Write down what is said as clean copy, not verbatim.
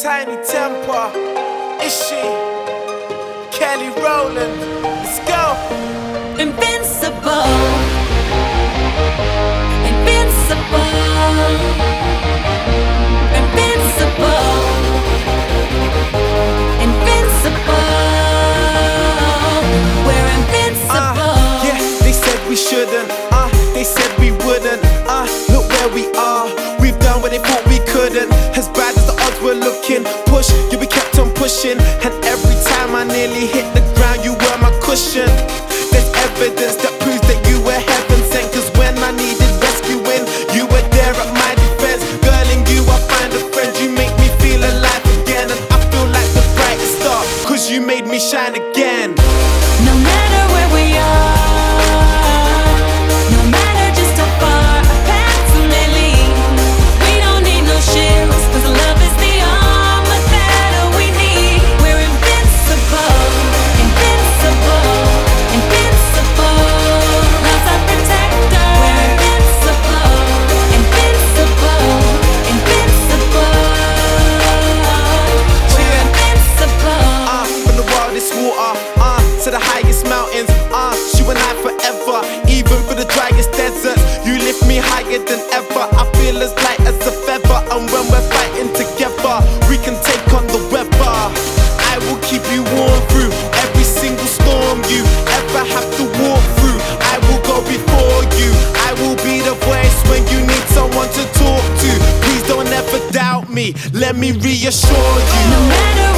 Tiny Temper, Ishi, Kelly Rowland, let's go. Invincible, invincible, invincible, invincible. We're invincible. Yeah, they said we shouldn't, they said we wouldn't, look where we are. We've done what they thought we couldn't. As bad as the odds were looking, push, you be kept on pushing. And every time I nearly hit the ground, you were my cushion. There's evidence that proves that you were heaven sent. Cause when I needed rescuing, you were there at my defense. Girl, in you I find a friend. You make me feel alive again. And I feel like the brightest star, cause you made me shine again. No matter where we are, no matter just how far our paths may lead, we don't need no shields, cause love is the armor that we need. We're invincible, invincible, invincible. Love's our protector. We're invincible, invincible, invincible. We're invincible. From the wildest water, to the highest mountains, you and I forever. Even for the driest deserts, you lift me higher than ever. I feel as light as a feather, and when we're fighting together, we can take on the weather. I will keep you warm through every single storm you ever have to walk through. I will go before you. I will be the voice when you need someone to talk to. Please don't ever doubt me, let me reassure you. No matter